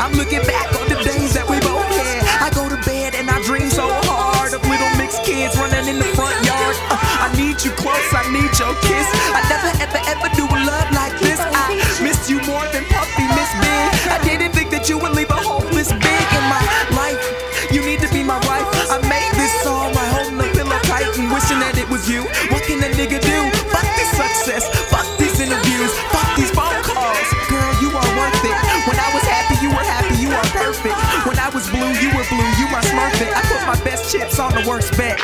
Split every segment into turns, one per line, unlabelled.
I'm looking back on the days that we both had. I go to bed and I dream so hard of little mixed kids running in the front yard. I need you close, I need your kiss. I never ever do a love like this. I missed you more than Puffy Miss Big. I didn't think that you would leave a hole this big in my life. You need to be my wife. I made this song by holding the pillow tight and wishing that it was you. What can a nigga do? Fuck this success, fuck these interviews, fuck these phone calls. Girl, you are worth it. When I was happy, you were happy, you are perfect. When I was blue, you were blue, you my smurfing. I put my best chips on the worst bet.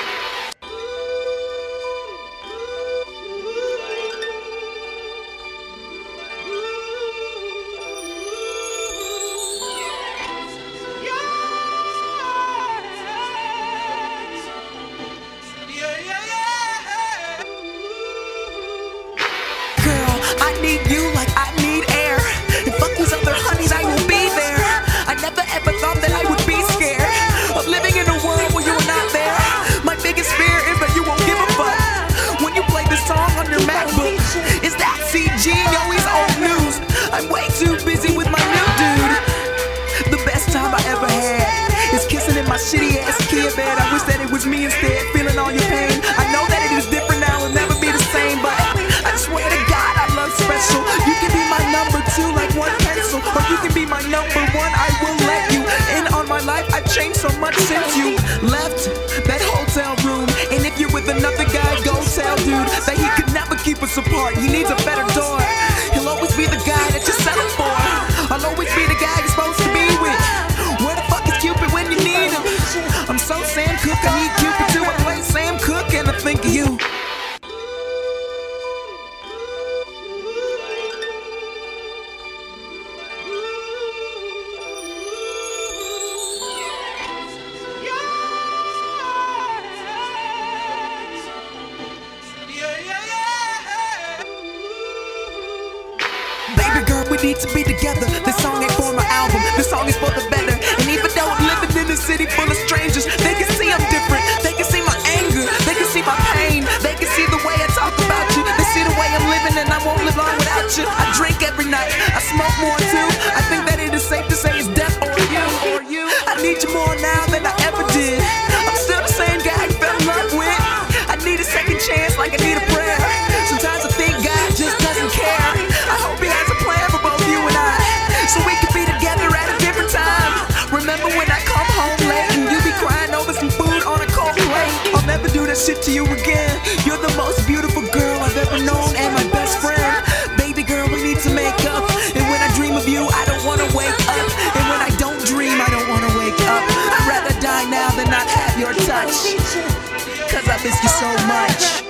I need you like I need air. And fuck these other honeys, I will be there. I never ever thought that I would be scared of living in a world where you're not there. My biggest fear is that you won't give a fuck when you play this song on your MacBook. Is that CG? Always old news. I'm way too busy with my new dude. The best time I ever had is kissing in my shitty ass Kia bed. I wish that it was me instead, feeling all your pain. I know that it is different now, it'll never be the same, but I swear to God I love special. You can be my number 2 like one pencil, or you can be my number 1. I will let you in on my life. I've changed so much since you left that hotel room. And if you're with another guy, go tell dude that he could never keep us apart. He needs a better door. He'll always be the guy that you're selling for. I'll always be the guy you're supposed to be with. Where the fuck is Cupid when you need him? I'm so Sam Cooke, I need Cupid too. I play Sam Cooke and I think of you. Baby girl, we need to be together. This song ain't for my album, this song is for the better. And even though I'm living in a city full of strangers, they can see I'm different. They can see my anger, they can see my pain. They can see the way I talk about you. They see the way I'm living and I won't live long without you. I drink every night, I smoke more too. I think that it is safe to say it's death or you. I need you more now than I ever did. I'm still the same guy you fell in love with. I need a second chance like I need a prayer. Sometimes I think God just doesn't care. I hope He has a plan for both you and I, so we can be together at a different time. Remember when I come home late and you be crying over some food on a cold plate? I'll never do that shit to you again. You're the most beautiful girl I've ever known and my best friend. Baby girl, we need to make up. And when I dream of you, I don't wanna wake up. And when I don't dream, I don't wanna wake up. I'd rather die now than not have your touch, 'cause I miss you so much.